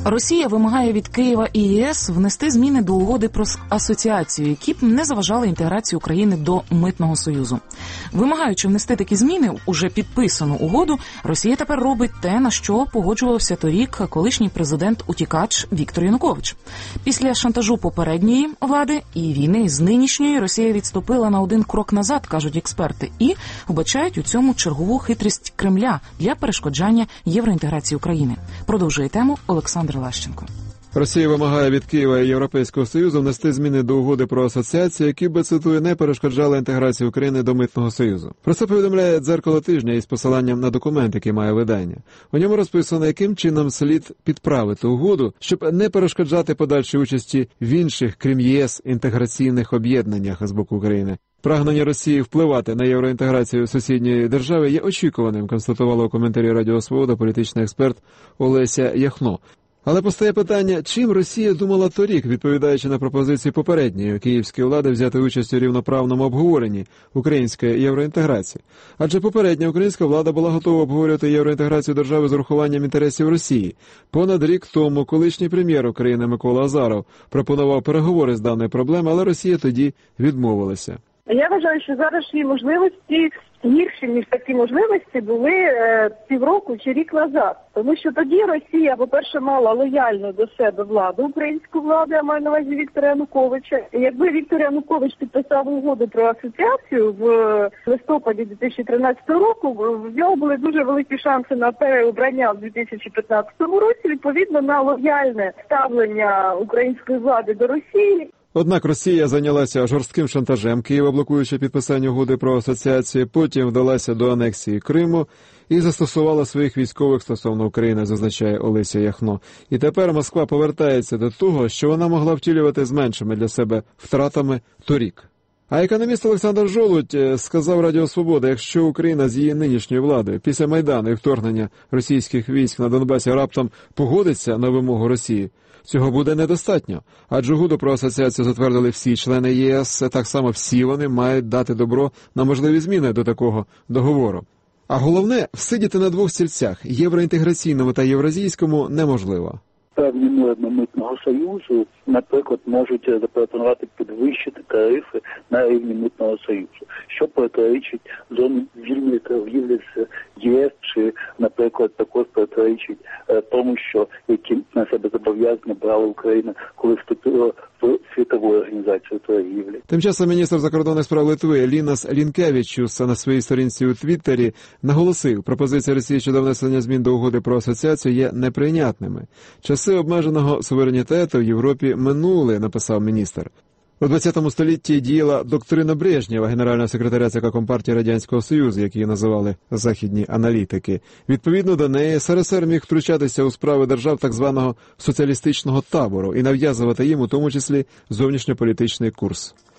Росія вимагає від Києва і ЄС внести зміни до угоди про асоціацію, які б не заважали інтеграції України до Митного Союзу. Вимагаючи внести такі зміни в уже підписану угоду, Росія тепер робить те, на що погоджувався торік колишній президент-утікач Віктор Янукович. Після шантажу попередньої влади і війни з нинішньої Росія відступила на один крок назад, кажуть експерти, і вбачають у цьому чергову хитрість Кремля для перешкоджання євроінтеграції України. Продовжує тему Олександр Лащенко. Росія вимагає від Києва і Європейського Союзу внести зміни до угоди про асоціацію, які б, цитую, не перешкоджали інтеграції України до Митного Союзу. Про це повідомляє «Дзеркало тижня» із посиланням на документ, який має видання. У ньому розписано, яким чином слід підправити угоду, щоб не перешкоджати подальшій участі в інших, крім ЄС, інтеграційних об'єднаннях з боку України. Прагнення Росії впливати на євроінтеграцію сусідньої держави є очікуваним, констатувала у коментарі Радіо Свобода політичний експерт Олеся Яхно. Але постає питання, чим Росія думала торік, відповідаючи на пропозиції попередньої київської влади взяти участь у рівноправному обговоренні української євроінтеграції. Адже попередня українська влада була готова обговорювати євроінтеграцію держави з урахуванням інтересів Росії. Понад рік тому колишній прем'єр України Микола Азаров пропонував переговори з даної проблеми, але Росія тоді відмовилася. Я вважаю, що зараз її можливості гірші, ніж такі можливості були півроку чи рік назад. Тому що тоді Росія, по-перше, мала лояльну до себе владу, українську владу, я маю на увазі Віктора Януковича. І якби Віктор Янукович підписав угоду про асоціацію в листопаді 2013 року, в нього були дуже великі шанси на переобрання в 2015 році, відповідно на лояльне ставлення української влади до Росії. Однак Росія зайнялася жорстким шантажем Києва, блокуючи підписання угоди про асоціацію, потім вдалася до анексії Криму і застосувала своїх військових стосовно України, зазначає Олеся Яхно. І тепер Москва повертається до того, що вона могла втілювати з меншими для себе втратами торік. А економіст Олександр Жолудь сказав Радіо Свобода, якщо Україна з її нинішньою владою після Майдану і вторгнення російських військ на Донбасі раптом погодиться на вимогу Росії, цього буде недостатньо, адже угоду про асоціацію затвердили всі члени ЄС, так само всі вони мають дати добро на можливі зміни до такого договору. А головне, всидіти на двох стільцях, євроінтеграційному та євразійському, неможливо. Певні норми Митного Союзу, наприклад, можуть запропонувати підвищити тарифи на рівні Митного Союзу, що протирічить зоні вільної торгівлі з ЄС, чи, наприклад, також протирічить тому, що які на себе зобов'язання брала Україна, коли вступила в Світову організацію торгівлі. Тим часом міністр закордонних справ Литви Лінас Лінкевічус на своїй сторінці у Твіттері наголосив, пропозиція Росії щодо внесення змін до угоди про асоціацію є неприйнятними. Часи обмеженого суверенітету в Європі минули, написав міністр. У 20 столітті діяла доктрина Брежнєва, генерального секретаря ЦК Компартії Радянського Союзу, як її називали західні аналітики. Відповідно до неї, СРСР міг втручатися у справи держав так званого соціалістичного табору і нав'язувати їм у тому числі зовнішньополітичний курс.